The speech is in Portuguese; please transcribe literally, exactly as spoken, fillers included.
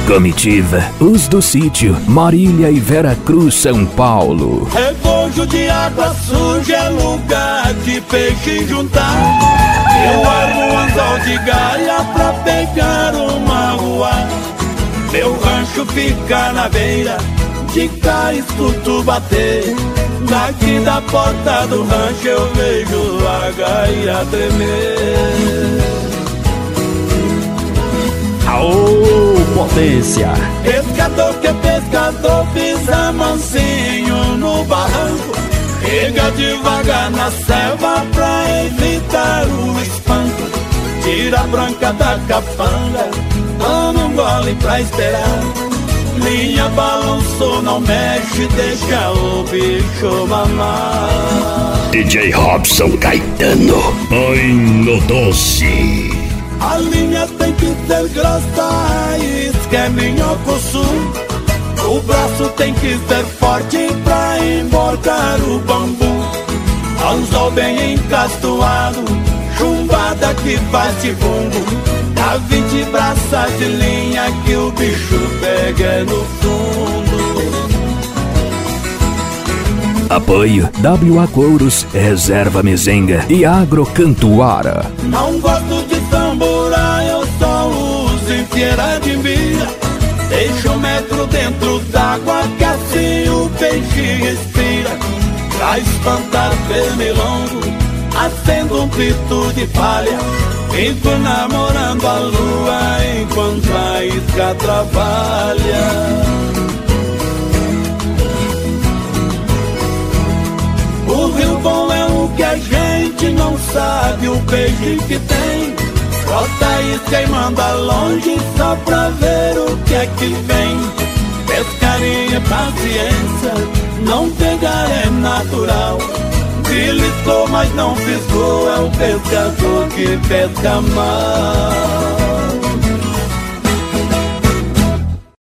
Comitiva, os do sítio, Marília e Vera Cruz, São Paulo. Rebojo de água suja é lugar de peixe juntar. Eu armo um anzol de galha pra pegar uma rua. Meu rancho fica na beira, de cá escuto bater. Daqui da porta do rancho eu vejo a gaia tremer. Aô, potência! Pescador que é pescador pisa mansinho no barranco. Chega devagar na selva pra evitar o espanto. Tira a branca da capanga, toma um gole pra esperar. Linha balançou, não mexe, deixa o bicho mamar. D J Robson Caetano, ai no doce. A linha tem que ser grossa, a isca é minhoco-sul. O braço tem que ser forte pra emborcar o bambu. Anzol bem encastoado, chumbada que faz de bumbo. Dá vinte braças de linha que o bicho pega no fundo. Apoio W A Couros, Reserva Mezenga e Agrocantuara. Não gosto de tamborá, eu só uso em feira de mira. Deixa um metro dentro d'água que assim o peixe respira. Pra espantar pernilongo, acendo um pito de palha. Fico namorando a lua enquanto a isca trabalha. O rio bom é o que a gente não sabe, o peixe que tem. Bota a isca e manda longe só pra ver o que é que vem. Pescaria, paciência, não pegar é natural. Beliscou, mas não fisgou, é o pescador que pesca mal.